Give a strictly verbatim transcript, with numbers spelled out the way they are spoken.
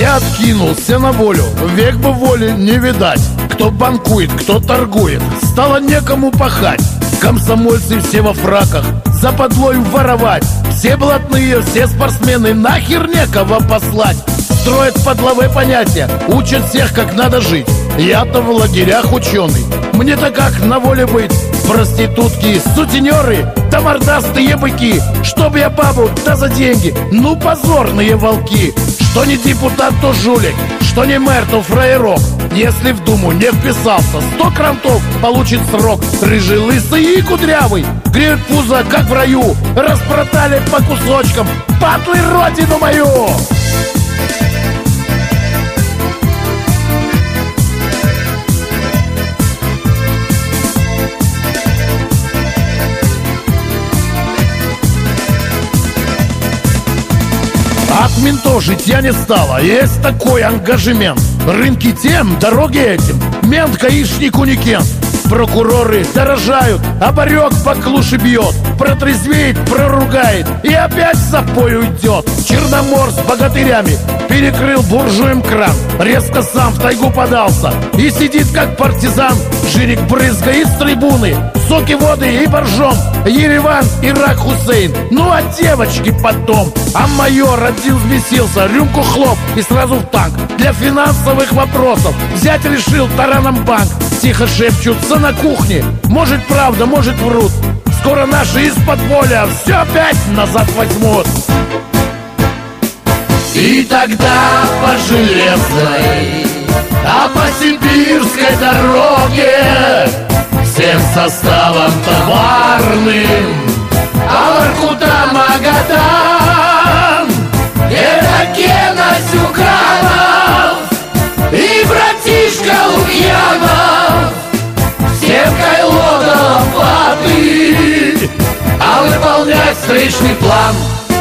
Я откинулся на волю, век бы воли не видать. Кто банкует, кто торгует, стало некому пахать. Комсомольцы все во фраках, западлой воровать. Все блатные, все спортсмены, нахер некого послать. Строят подловые понятия, учат всех, как надо жить. Я-то в лагерях ученый, мне-то как на воле быть? Проститутки, сутенеры, да мордастые быки. Чтоб я бабу, да за деньги, ну позорные волки. Что не депутат, то жулик, что не мэр, то фраерок. Если в думу не вписался, сто крантов получит срок. Рыжий, лысый и кудрявый греют пузо, как в раю. Распродали по кусочкам, падлы, родину мою. От ментов жить я не стала, есть такой ангажемент. Рынки тем, дороги этим, мент гаишнику не кент. Прокуроры дорожают, а барек по клуше бьет. Протрезвеет, проругает и опять в запой уйдет. Черномор с богатырями перекрыл буржуем кран. Резко сам в тайгу подался и сидит как партизан. Жирик брызгает с трибуны, соки, воды и боржом. Ереван, Ирак, Хусейн, ну а девочки потом. А майор один взбесился, рюмку хлоп и сразу в танк. Для финансовых вопросов взять решил тараном банк. Тихо шепчутся на кухне, может правда, может врут. Скоро наши из-под поля все опять назад возьмут. И тогда по железной, а по сибирской дороге всем составом товарным, а Воркута, Магадан, это Гена Зюганов и братишка Лукьянов. Всем кайло до лопаты, а выполнять встречный план